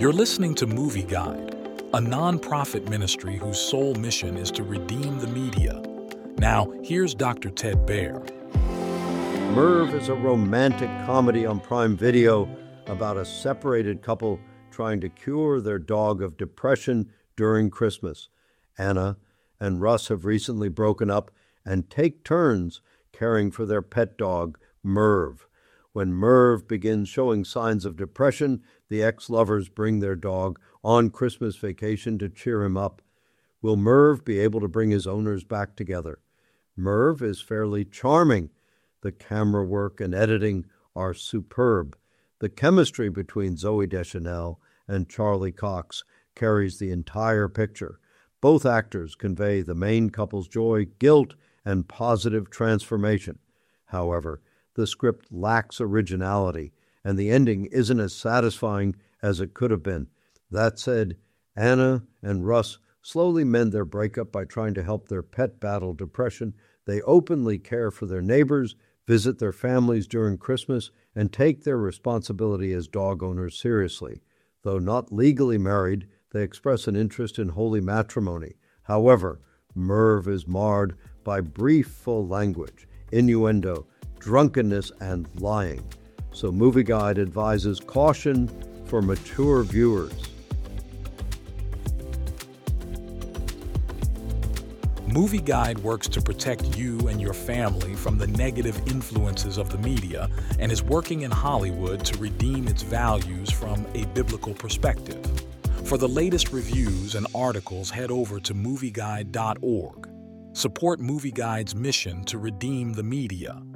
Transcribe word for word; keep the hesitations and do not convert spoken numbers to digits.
You're listening to Movie Guide, a non-profit ministry whose sole mission is to redeem the media. Now, here's Doctor Ted Baehr. Merv is a romantic comedy on Prime Video about a separated couple trying to cure their dog of depression during Christmas. Anna and Russ have recently broken up and take turns caring for their pet dog, Merv. When Merv begins showing signs of depression, the ex-lovers bring their dog on Christmas vacation to cheer him up. Will Merv be able to bring his owners back together? Merv is fairly charming. The camera work and editing are superb. The chemistry between Zooey Deschanel and Charlie Cox carries the entire picture. Both actors convey the main couple's joy, guilt, and positive transformation. However, the script lacks originality, and the ending isn't as satisfying as it could have been. That said, Anna and Russ slowly mend their breakup by trying to help their pet battle depression. They openly care for their neighbors, visit their families during Christmas, and take their responsibility as dog owners seriously. Though not legally married, they express an interest in holy matrimony. However, Merv is marred by brief full language, innuendo, drunkenness, and lying. So Movie Guide advises caution for mature viewers. Movie Guide works to protect you and your family from the negative influences of the media and is working in Hollywood to redeem its values from a biblical perspective. For the latest reviews and articles, head over to movie guide dot org. Support Movie Guide's mission to redeem the media.